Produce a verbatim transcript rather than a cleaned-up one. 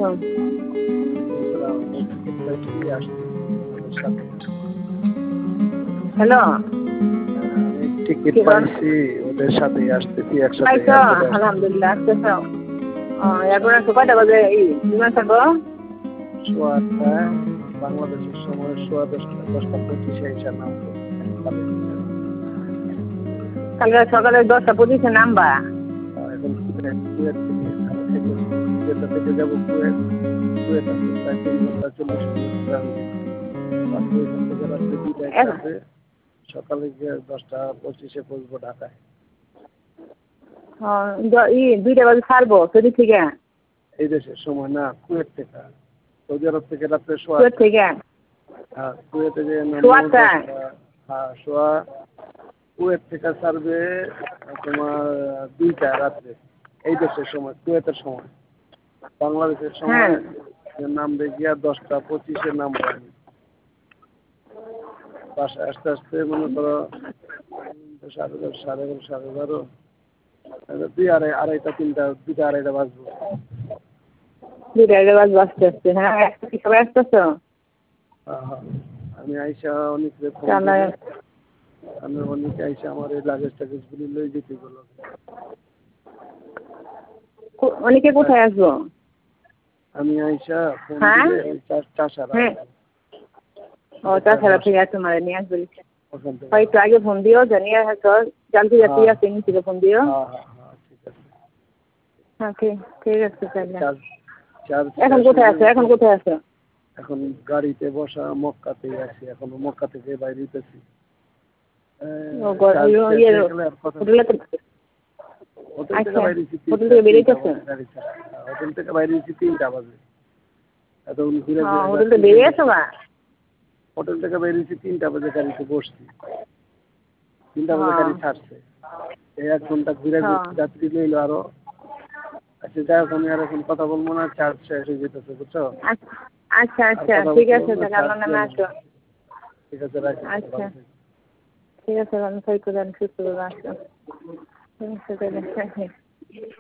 আলাইকুম। Hello. Ticket পাইছি, ওদের সাথেই আসতেছি একসাথে। পাইছো? আলহামদুলিল্লাহ আসতেছো। ও এখন আসো কয়টা বাজে এই বিমান থাকো? সোয়া আটটায় বাংলাদেশের সময় সোয়া দশটা দশটা পঁচিশে এসে নামবো। কালকে সকালে দশটা পঁচিশে নামবা? এখন কুয়েত থেকে কুয়েতা থেকে যাবো কুয়েত। কুয়েত আসতে প্রায় তিন ঘন্টা চল্লিশ মিনিট ট্রানজিট। তারপরে এখান থেকে রাত্রে দুইটায় আসবে, সকালে গিয়ে দশটা পঁচিশে পৌঁছবো ঢাকায়। ই দুইটা বাজে ছাড়বো সেদিক থেকে? এই দেশের সময় না, কুয়েত থেকে। সৌদি আরব থেকে রাত্রে সোয়া কুয়েত থেকে? হ্যাঁ, কুয়েতে যে সোয়াটা? হ্যাঁ সোয়া কুয়েত থেকে ছাড়বে তোমার দুইটা রাত্রে এই দেশের সময়, কুয়েতের সময়। বাংলাদেশের সময় নামবে গিয়া দশটা পঁচিশে নামবো আমি। বাসায় আস্তে আস্তে মনে করো সাড়ে দশ সাড়ে এগারো সাড়ে বারো দুই আড়াই আড়াইটা তিনটা দুইটা আড়াইটা বাজবো। দুইটা আড়াইটা বাজবো আস্তে আস্তে। হ্যাঁ সবাই আসতেছো? হ্যাঁ হ্যাঁ, আমি আইসা অনেক আমি অনেকে আইসা আমার এই লাগেজ টাগেজ গুলি লই যেতে বলো। অনেকে কোথায় আসবো? আমি আইসা ফোন দিলে চাষারা। ও চাষারা থেকে আসো মারে নিয়ে আসবো। একটু আগে ফোন দিও জানিয়ে হয়তো জানতে যাচ্ছি আছে নিচে ফোন দিও। হ্যাঁ ঠিক ঠিক আছে তাহলে। এখন কোথায় আছো? এখন কোথায় আছো? এখন গাড়িতে বসা মক্কাতে আছি, এখন মক্কা থেকে বাইরে হইতেছি। হোটেল থেকে বাইরে হোটেল থেকে বাইরে তিনটা বাজে। এতক্ষণ ঘুরে হোটেল থেকে বেরিয়ে আসো না? হোটেল থেকে বেরিয়েছি তিনটা বাজে, গাড়িতে বসছি তিনটা বাজে গাড়ি ছাড়ছে। এই এক ঘন্টা ঘুরে যাত্রী লইলো আরো। আচ্ছা যাই হোক, আমি আর এখন কথা বলবো না, চার্জ শেষ হয়ে যেতেছে বুঝছো। আচ্ছা আচ্ছা ঠিক আছে তাহলে আমার নামে আসো। ঠিক আছে রাখি। আচ্ছা ঠিক আছে ভালো থাকো, সুস্থ করে আসো। ঠিক আছে তাহলে।